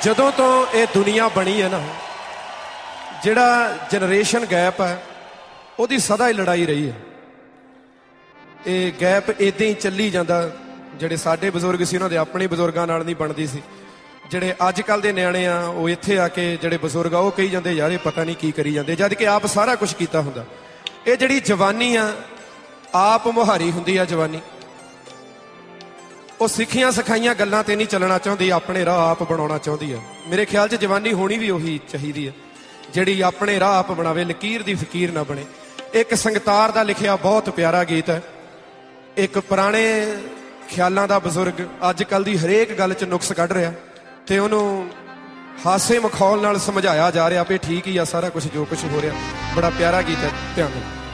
ਜਦੋਂ ਤੋਂ ਇਹ ਦੁਨੀਆ ਬਣੀ ਹੈ ਨਾ, ਜਿਹੜਾ ਜਨਰੇਸ਼ਨ ਗੈਪ ਹੈ ਉਹਦੀ ਸਦਾ ਹੀ ਲੜਾਈ ਰਹੀ ਹੈ। ਇਹ ਗੈਪ ਇਦਾਂ ਹੀ ਚੱਲੀ ਜਾਂਦਾ। ਜਿਹੜੇ ਸਾਡੇ ਬਜ਼ੁਰਗ ਸੀ ਉਹਨਾਂ ਦੇ ਆਪਣੇ ਬਜ਼ੁਰਗਾਂ ਨਾਲ ਨਹੀਂ ਬਣਦੀ ਸੀ। ਜਿਹੜੇ ਅੱਜ ਕੱਲ੍ਹ ਦੇ ਨਿਆਣੇ ਆ ਉਹ ਇੱਥੇ ਆ ਕੇ ਜਿਹੜੇ ਬਜ਼ੁਰਗ ਆ ਉਹ ਕਹੀ ਜਾਂਦੇ ਯਾਰ ਇਹ ਪਤਾ ਨਹੀਂ ਕੀ ਕਰੀ ਜਾਂਦੇ, ਜਦ ਕਿ ਆਪ ਸਾਰਾ ਕੁਝ ਕੀਤਾ ਹੁੰਦਾ। ਇਹ ਜਿਹੜੀ ਜਵਾਨੀ ਆ ਆਪ ਮੁਹਾਰੀ ਹੁੰਦੀ ਆ ਜਵਾਨੀ। ਉਹ ਸਿੱਖੀਆਂ ਸਿਖਾਈਆਂ ਗੱਲਾਂ ਤੇ ਨਹੀਂ ਚੱਲਣਾ ਚਾਹੁੰਦੀ, ਆਪਣੇ ਰਾਹ ਆਪ ਬਣਾਉਣਾ ਚਾਹੁੰਦੀ ਆ। ਮੇਰੇ ਖਿਆਲ 'ਚ ਜਵਾਨੀ ਹੋਣੀ ਵੀ ਉਹੀ ਚਾਹੀਦੀ ਆ ਜਿਹੜੀ ਆਪਣੇ ਰਾਹ ਆਪ ਬਣਾਵੇ, ਲਕੀਰ ਦੀ ਫਕੀਰ ਨਾ ਬਣੇ। ਇੱਕ ਸੰਗਤਾਰ ਦਾ ਲਿਖਿਆ ਬਹੁਤ ਪਿਆਰਾ ਗੀਤ ਹੈ। ਇੱਕ ਪੁਰਾਣੇ ਖਿਆਲਾਂ ਦਾ ਬਜ਼ੁਰਗ ਅੱਜ ਕੱਲ੍ਹ ਦੀ ਹਰੇਕ ਗੱਲ 'ਚ ਨੁਕਸ ਕੱਢ ਰਿਹਾ ਤੇ ਉਹਨੂੰ ਹਾਸੇ ਮਖੌਲ ਨਾਲ ਸਮਝਾਇਆ ਜਾ ਰਿਹਾ ਵੀ ਠੀਕ ਹੀ ਆ ਸਾਰਾ ਕੁਝ ਜੋ ਕੁਝ ਹੋ ਰਿਹਾ। ਬੜਾ ਪਿਆਰਾ ਗੀਤ ਹੈ, ਧਿਆਨ ਦਿਓ।